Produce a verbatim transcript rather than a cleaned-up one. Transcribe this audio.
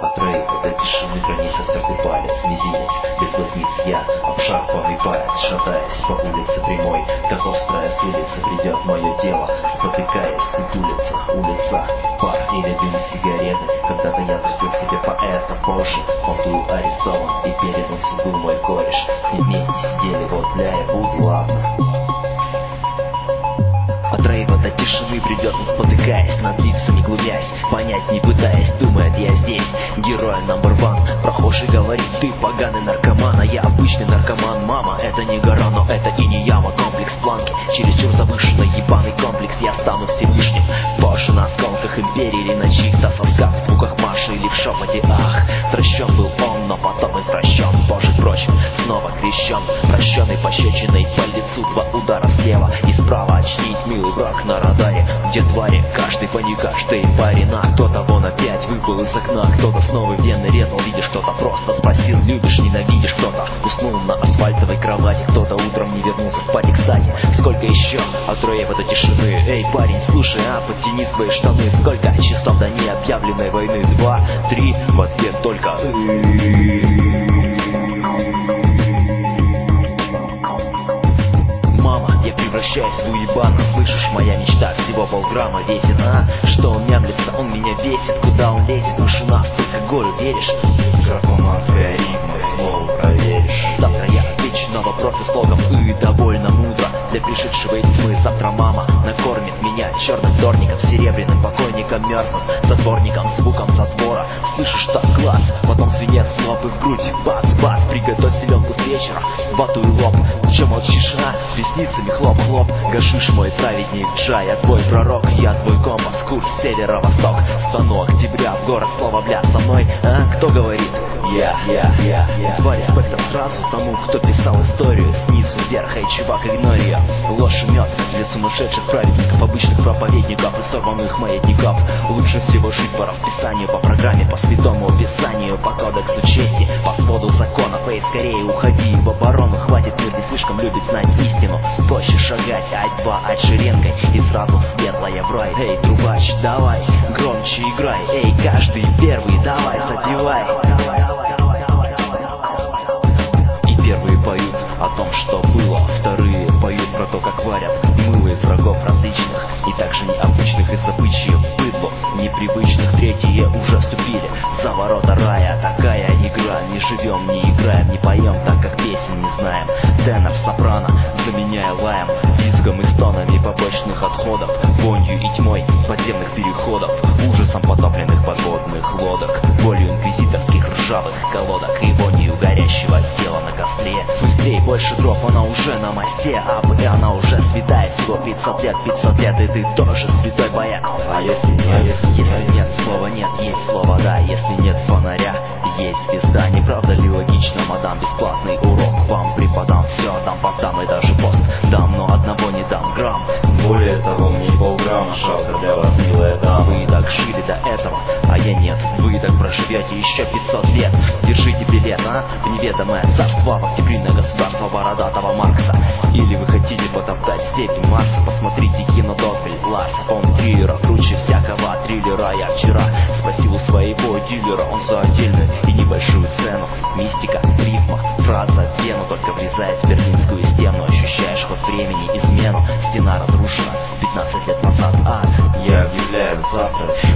Отрыв до тишины границы стерты палец, мизинец, без глазниц я, обшарпанный палец, шатаясь по улице прямой, как острая с улицы придет мое дело, спотыкаясь, сутулится, улица, пар или дым сигареты. Когда-то я купил себе поэта, позже он был арестован и передан суду мой кореш. С ним вместе сидели, вот бля, я буду, ладно. От рейва до тишины придет он, спотыкаясь, над лицами глумясь, понять не пытаясь, думает, я здесь герой номер ван. Прохожий говорит, ты поганый наркоман, а я обычный наркоман. Мама, это не гора, но это и не яма. Комплекс планки, чересчур завышенный ебаный комплекс. Я стану Всевышним, позже на осколках империи или на чьих-то сосках, в звуках марша или в шепоте ах. Стращен был он, но потом извращен, позже впрочем снова крещен, прощенный пощечиной по лицу, два удара слева и справа. Очнись, милый враг на радаре, где твари, каждый паника, ты парень. А кто-то вон опять выпал из окна, кто-то снова вены резал, видишь, кто-то просто спросил, любишь, ненавидишь, кто-то уснул на асфальтовой кровати, кто-то утром не вернулся спать. И, кстати, сколько еще от рейва до тишины? Эй, парень, слушай, а, подтяни свои штаны. Сколько часов до необъявленной войны? Два, три, в ответ только я превращаюсь в уебана, слышишь, моя мечта всего полграмма весит, а? Что он мямлится, он меня бесит, куда он лезет, машина, столько горю, веришь? Графоманская рифма, слово проверишь. Завтра я отвечу на вопросы слогом и довольно мудро для пришедшего из тьмы. Завтра мама накормит меня черным вторником, серебряным покойником, мертвым затворником, звуком затвора. Слышишь, так глаз, потом свинец, лоб и в грудь, бац, бац, приготовь селенку с вечера, вату и лоб. Че молчишь, а? Ресницами хлоп-хлоп. Гашиш мой праведник, Джай, я твой пророк, я твой компас, курс северо-восток. Стану октября, в город слово бля со мной, а? Кто говорит? Я, я, я, я. Два респекта сразу тому, кто писал историю снизу вверх, эй, чувак, игнори ее. Ложь и мед для сумасшедших праведников, обычных проповедников и сорванных маятников. Лучше всего жить по расписанию, по программе, по святому писанию, по кодексу чести, по своду законов. Эй, скорее уходи в оборону, хватит, люди слишком любят знать истину. Проще шагать, ать-два, ать шеренгой, и сразу светлая в рай. Эй, трубач, давай, громче играй, эй, каждый первый, давай, задевай. И первые поют о том, что было, вторые поют про то, как варят мыло из врагов различных и также необычных из-за бычьих быдло непривычных. Третьи уже вступили за ворота рая. Такая игра, не живем, не играем, не поем, так как песен не знаем. Тенор, сопрано, заменяя лаем, визгом и стонами побочных отходов, вонью и тьмой подземных переходов, ужасом потопленных подводных лодок, болью инквизиторских ржавых колодок и вонью горящего тела на костре. Быстрей, больше дров, она уже на мосте, а и она уже светает всего пятьсот лет, пятьсот лет, и ты тоже святой бояк. А если нет, если, если нет, слова нет, есть слово да, если нет фонаря, есть звезда. Не правда ли логично, мадам, бесплатный урок вам преподам, все дам, подам и даже пост дам, но одного не дам грамм. Более того, мне и полграмма жалко для вас, милая дама. Вы и так жили до этого, а я нет. Вы и так проживете еще пятьсот лет. Держите билет, а? В неведомое царство, в октябрьное государство бородатого Маркса. Или вы хотите потоптать степень Марса? Посмотрите кино Догвиль, Ларса фон Триера, круче всякого триллера. Я вчера спросил у своего дилера, он за отдельную и небольшую цену. Мистика, рифма, фраза, вену только врезает в берлинскую стену. Ощущаешь ход времени, измену, стена разрушена пятнадцать лет назад, ад. Я объявляю завтра